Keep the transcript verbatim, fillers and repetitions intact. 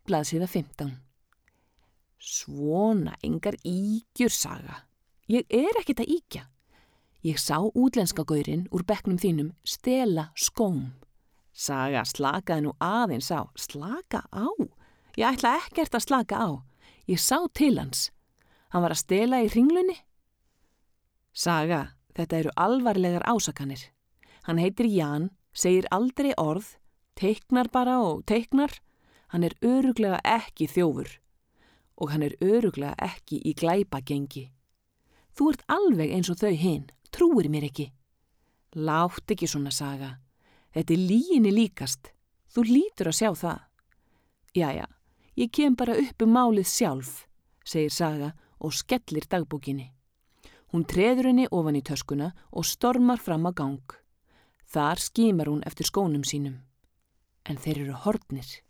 blaðsíða fimmtán. Svona, engar ígjur, Saga. Ég er ekkert að íkja. Ég sá útlenska gaurinn úr bekknum þínum stela skóm. Saga, slakaði nú aðeins á. Slaka á? Ég ætla ekkert að slaka á. Ég sá til hans. Hann var að stela í hringlunni. Saga, þetta eru alvarlegar ásakanir. Hann heitir Jan, segir aldrei orð, teiknar bara og teiknar. Hann er örugglega ekki þjófur og hann er örugglega ekki í glæpagengi. Þú ert alveg eins og þau hin, trúir mér ekki. Látt ekki svona, Saga. Þetta er lyginni líkast. Þú hlýtur að sjá það. Jæja, ég kem bara upp um málið sjálf, segir Saga og skellir dagbókinni. Hún treður henni ofan í töskuna og stormar fram á gang. Þar skimar hún eftir skónum sínum. En þeir eru horfnir.